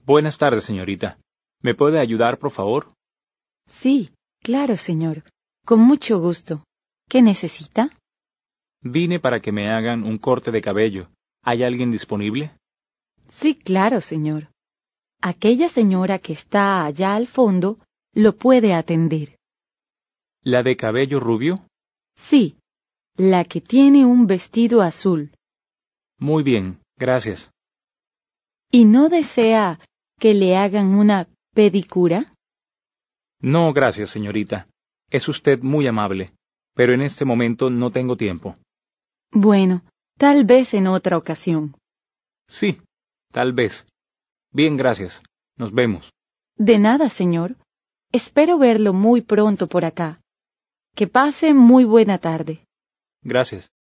Buenas tardes, señorita. ¿Me puede ayudar, por favor? Sí, claro, señor. Con mucho gusto. ¿Qué necesita? Vine para que me hagan un corte de cabello. ¿Hay alguien disponible? Sí, claro, señor. Aquella señora que está allá al fondo lo puede atender. ¿La de cabello rubio? Sí, la que tiene un vestido azul. Muy bien, gracias. ¿Y no desea que le hagan una pedicura? No, gracias, señorita. Es usted muy amable, pero en este momento no tengo tiempo. Bueno, tal vez en otra ocasión. Sí, tal vez. Bien, gracias. Nos vemos. De nada, señor. Espero verlo muy pronto por acá. Que pase muy buena tarde. Gracias.